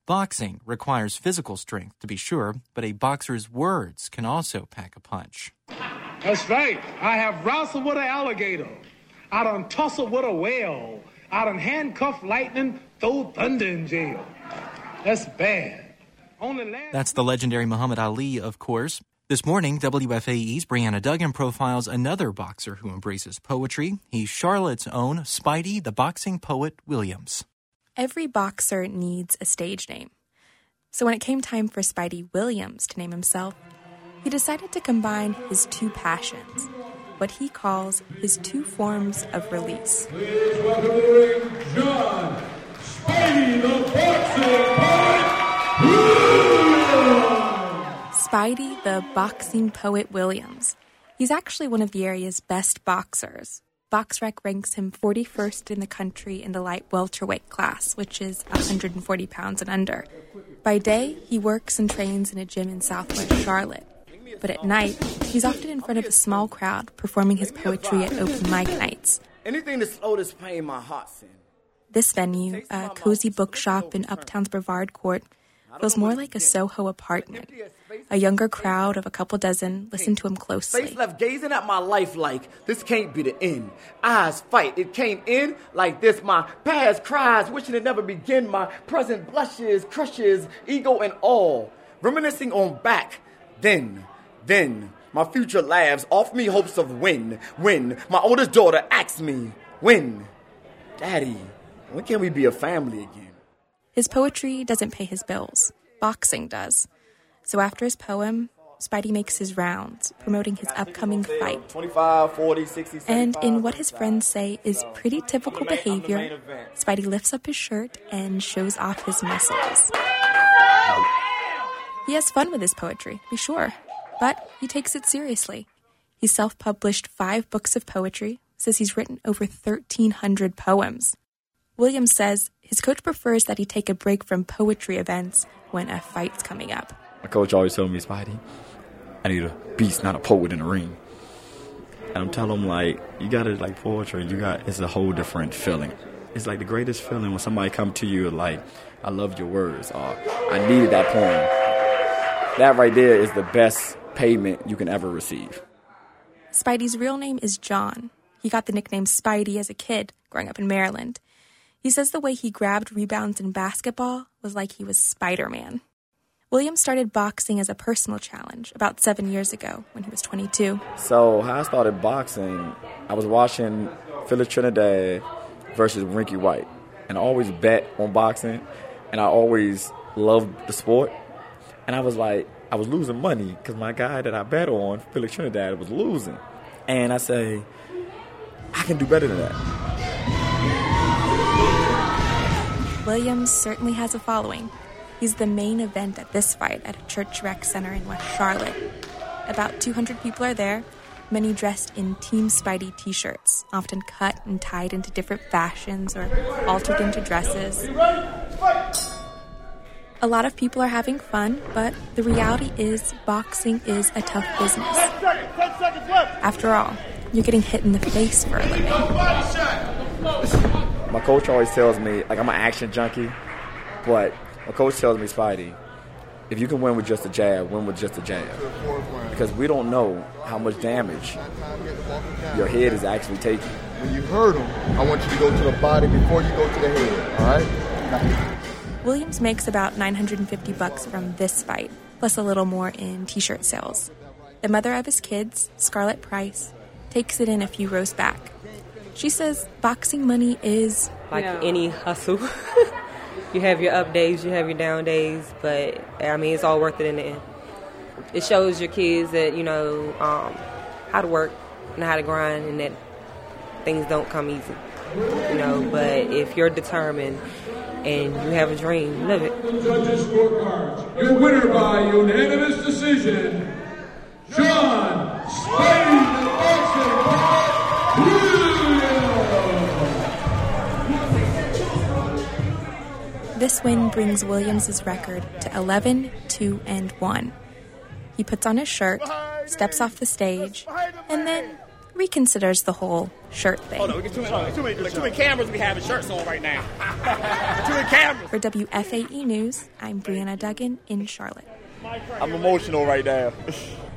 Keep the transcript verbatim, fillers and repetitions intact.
Boxing requires physical strength, to be sure, but a boxer's words can also pack a punch. That's right. I have wrestled with an alligator. I done tussled with a whale. I done handcuffed lightning, throw thunder in jail. That's bad. Only last That's the legendary Muhammad Ali, of course. This morning, W F A E's Brianna Duggan profiles another boxer who embraces poetry. He's Charlotte's own Spidey the Boxing Poet Williams. Every boxer needs a stage name. So when it came time for Spidey Williams to name himself, he decided to combine his two passions, what he calls his two forms of release. Please welcome John Spidey the Boxing Poet Williams! Spidey the Boxing Poet Williams. He's actually one of the area's best boxers. BoxRec ranks him forty-first in the country in the light welterweight class, which is one hundred forty pounds and under. By day, he works and trains in a gym in Southwest Charlotte. But at night, he's often in front of a small crowd performing his poetry at open mic nights. Anything to slow this pain my heart's in. This venue, a cozy bookshop in Uptown's Brevard Court, feels more like a Soho apartment. A younger crowd of a couple dozen listen to him closely. Face left gazing at my life like this can't be the end. Eyes fight, it can't end like this. My past cries, wishing it never begin. My present blushes, crushes, ego and all. Reminiscing on back, then, then. My future laughs, off me hopes of when, when. My oldest daughter asks me, when? Daddy, when can we be a family again? His poetry doesn't pay his bills. Boxing does. So after his poem, Spidey makes his rounds, promoting his upcoming fight. twenty-five, forty, sixty, and in what his friends say is pretty typical behavior, Spidey lifts up his shirt and shows off his muscles. He has fun with his poetry, to be sure, but he takes it seriously. He's self-published five books of poetry, says he's written over thirteen hundred poems. Williams says his coach prefers that he take a break from poetry events when a fight's coming up. My coach always told me, Spidey, I need a beast, not a poet in the ring. And I'm telling him, like, you gotta, like, poetry, you got, it's a whole different feeling. It's like the greatest feeling when somebody come to you like, I love your words, or I needed that poem. That right there is the best payment you can ever receive. Spidey's real name is John. He got the nickname Spidey as a kid, growing up in Maryland. He says the way he grabbed rebounds in basketball was like he was Spider-Man. Williams started boxing as a personal challenge about seven years ago when he was twenty-two. So how I started boxing, I was watching Phyllis Trinidad versus Rinky White. And I always bet on boxing, and I always loved the sport. And I was like, I was losing money because my guy that I bet on, Phyllis Trinidad, was losing. And I say, I can do better than that. Williams certainly has a following. He's the main event at this fight at a church rec center in West Charlotte. About two hundred people are there, many dressed in Team Spidey t-shirts, often cut and tied into different fashions or altered into dresses. A lot of people are having fun, but the reality is boxing is a tough business. After all, you're getting hit in the face for a living. My coach always tells me, like, I'm an action junkie, but my coach tells me, Spidey, if you can win with just a jab, win with just a jab. Because we don't know how much damage your head is actually taking. When you hurt him, I want you to go to the body before you go to the head, all right? Williams makes about nine hundred fifty bucks from this fight, plus a little more in t-shirt sales. The mother of his kids, Scarlett Price, takes it in a few rows back. She says boxing money is like yeah. any hustle. You have your up days, you have your down days, but I mean, it's all worth it in the end. It shows your kids that, you know, um, how to work and how to grind, and that things don't come easy, you know, but if you're determined and you have a dream, live it. Judges' scorecards. Your winner by unanimous decision, John Spidey the Boxing Williams. This win brings Williams' record to eleven, two, and one. He puts on his shirt, steps off the stage, and then reconsiders the whole shirt thing. Hold on, we get too many, too many, like, too many cameras we having shirts on right now. Too many cameras. For W F A E News, I'm Brianna Duggan in Charlotte. I'm emotional right now.